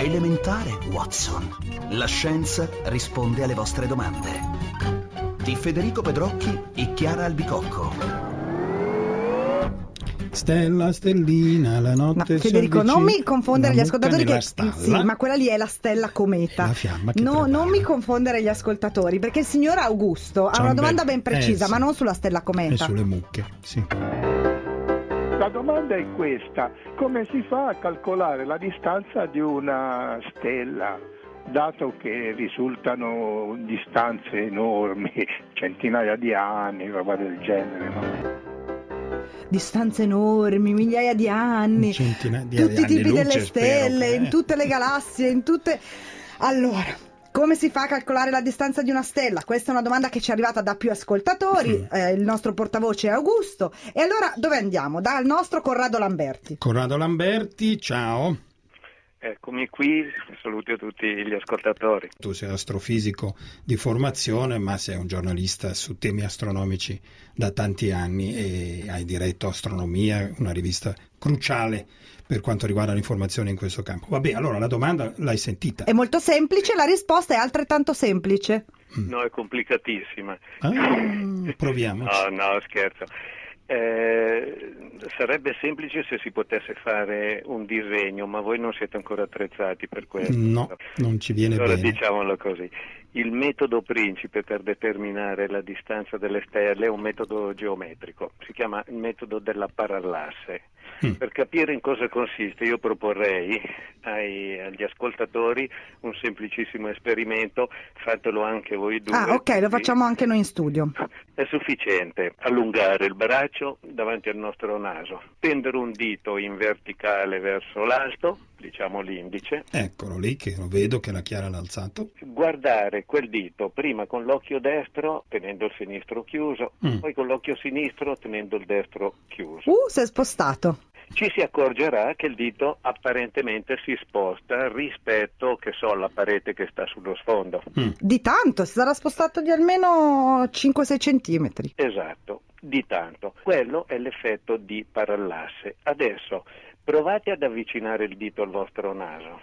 elementare, Watson. La scienza risponde alle vostre domande. Di Federico Pedrocchi e Chiara Albicocco. Stella, stellina, la notte. No, Federico, non mi confondere gli ascoltatori che stalla. sì, ma quella lì è la stella cometa. È la fiamma che No, prepara. non mi confondere gli ascoltatori, perché il signor Augusto ha una domanda ben precisa, sì. ma non sulla stella E cometa. sulle mucche, sì. La domanda è questa: come si fa a calcolare la distanza di una stella, dato che risultano distanze enormi, centinaia di anni, roba del genere, no? Distanze enormi, migliaia di anni, Centinaia di tutti i anni tipi luce, delle stelle, spero che- in tutte le galassie, in tutte... Allora, come si fa a calcolare la distanza di una stella? Questa è una domanda che ci è arrivata da più ascoltatori, il nostro portavoce è Augusto. E allora dove andiamo? Dal nostro Corrado Lamberti. Corrado Lamberti, ciao. Eccomi qui, saluto a tutti gli ascoltatori. Tu sei astrofisico di formazione, ma sei un giornalista su temi astronomici da tanti anni e hai diretto Astronomia, una rivista cruciale per quanto riguarda l'informazione in questo campo. Vabbè, allora la domanda l'hai sentita. È molto semplice, la risposta è altrettanto semplice. No, è complicatissima. Proviamo. No, scherzo. Sarebbe semplice se si potesse fare un disegno, ma voi non siete ancora attrezzati per questo. No, non ci viene Allora bene. diciamolo così. Il metodo principe per determinare la distanza delle stelle è un metodo geometrico, si chiama il metodo della parallasse. Per capire in cosa consiste, io proporrei agli ascoltatori un semplicissimo esperimento, fatelo anche voi due. Ah, ok, lo facciamo anche noi in studio. È sufficiente allungare il braccio davanti al nostro naso, tendere un dito in verticale verso l'alto, diciamo l'indice, Eccolo lì, che lo vedo che la Chiara l'ha alzato. guardare quel dito prima con l'occhio destro tenendo il sinistro chiuso, poi con l'occhio sinistro tenendo il destro chiuso. Si è spostato. Ci si accorgerà che il dito apparentemente si sposta rispetto, che so, alla parete che sta sullo sfondo. Di tanto, si sarà spostato di almeno 5-6 centimetri. Esatto, di tanto. Quello è l'effetto di parallasse. Adesso provate ad avvicinare il dito al vostro naso.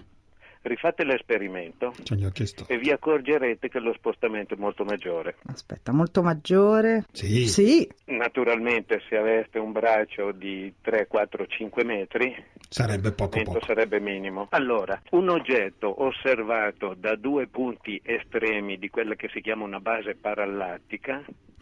Rifate l'esperimento Ce gli ho chiesto. e vi accorgerete che lo spostamento è molto maggiore. Aspetta, molto maggiore. Sì. Sì. Naturalmente se aveste un braccio di 3, 4, 5 metri, Sarebbe poco il poco. sarebbe minimo. Allora, un oggetto osservato da due punti estremi di quella che si chiama una base parallattica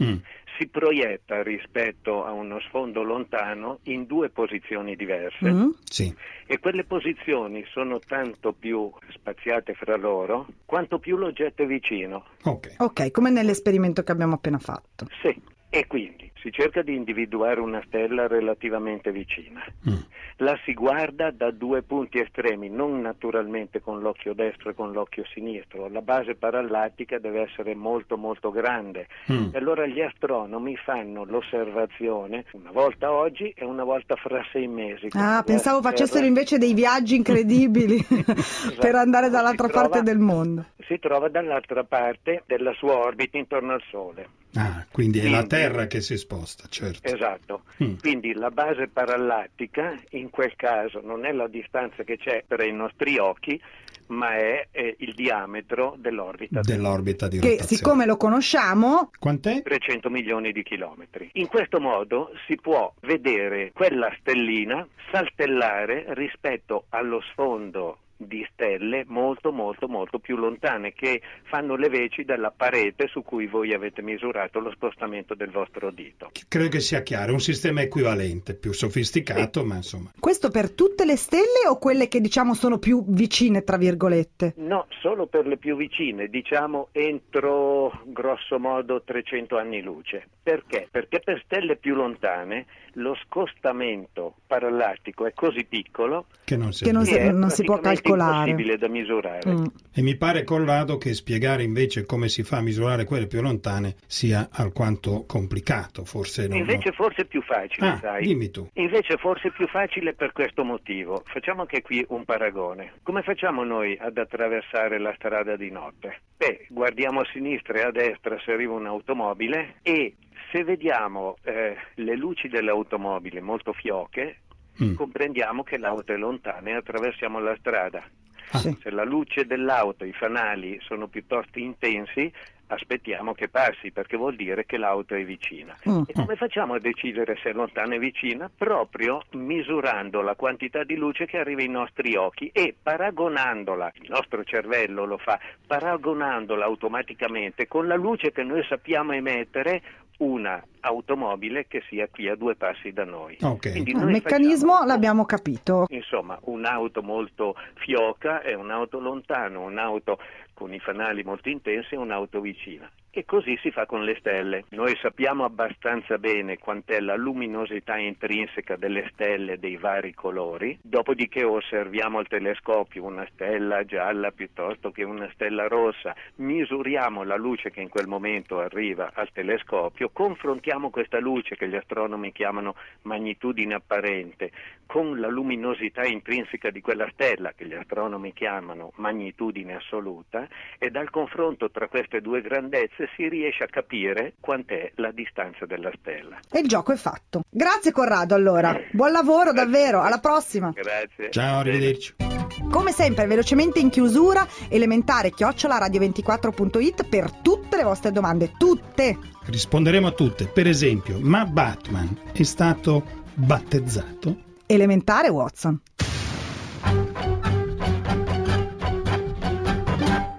si proietta rispetto a uno sfondo lontano in due posizioni diverse. Sì. E quelle posizioni sono tanto più spaziate fra loro quanto più l'oggetto è vicino. Ok, come nell'esperimento che abbiamo appena fatto. Sì. E quindi si cerca di individuare una stella relativamente vicina. La si guarda da due punti estremi, non naturalmente con l'occhio destro e con l'occhio sinistro. La base parallattica deve essere molto molto grande. E allora gli astronomi fanno l'osservazione una volta oggi e una volta fra 6 mesi. Pensavo facessero invece dei viaggi incredibili per andare dall'altra parte del mondo. Si trova dall'altra parte della sua orbita intorno al Sole. Quindi è la Terra che si sposta, certo. Esatto, quindi la base parallattica in quel caso non è la distanza che c'è tra i nostri occhi, ma è il diametro dell'orbita di rotazione. Che siccome lo conosciamo... Quant'è? 300 milioni di chilometri. In questo modo si può vedere quella stellina saltellare rispetto allo sfondo di stelle molto molto molto più lontane che fanno le veci della parete su cui voi avete misurato lo spostamento del vostro dito. Credo che sia chiaro, un sistema equivalente, più sofisticato, ma insomma. Questo per tutte le stelle o quelle che diciamo sono più vicine, tra virgolette? No, solo per le più vicine, diciamo entro grosso modo 300 anni luce. Perché? Perché per stelle più lontane lo scostamento parallattico è così piccolo che non si può calcolare. Impossibile da misurare. E mi pare, Corrado, che spiegare invece come si fa a misurare quelle più lontane sia alquanto complicato, forse non. Invece forse è più facile, sai. Dimmi tu. Invece forse è più facile per questo motivo. Facciamo anche qui un paragone. Come facciamo noi ad attraversare la strada di notte? Guardiamo a sinistra e a destra se arriva un'automobile e se vediamo le luci dell'automobile molto fioche, comprendiamo che l'auto è lontana e attraversiamo la strada. Sì. Se la luce dell'auto, i fanali sono piuttosto intensi, aspettiamo che passi, perché vuol dire che l'auto è vicina. E come facciamo a decidere se è lontana o vicina? Proprio misurando la quantità di luce che arriva ai nostri occhi e paragonandola, il nostro cervello lo fa, paragonandola automaticamente con la luce che noi sappiamo emettere una automobile che sia qui a 2 passi da noi. Okay. Il meccanismo l'abbiamo capito. Insomma, un'auto molto fioca è un'auto lontana, un'auto con i fanali molto intensi è un'auto vicina. E così si fa con le stelle. Noi sappiamo abbastanza bene quant'è la luminosità intrinseca delle stelle dei vari colori, dopodiché osserviamo al telescopio una stella gialla piuttosto che una stella rossa, misuriamo la luce che in quel momento arriva al telescopio, confrontiamo questa luce che gli astronomi chiamano magnitudine apparente con la luminosità intrinseca di quella stella che gli astronomi chiamano magnitudine assoluta, e dal confronto tra queste due grandezze si riesce a capire quant'è la distanza della stella. E il gioco è fatto. Grazie Corrado, allora. Buon lavoro davvero, alla prossima. Grazie. Ciao, arrivederci. Come sempre, velocemente in chiusura, elementare@radio24.it per tutte le vostre domande, tutte. Risponderemo a tutte. Per esempio, ma Batman è stato battezzato? Elementare, Watson.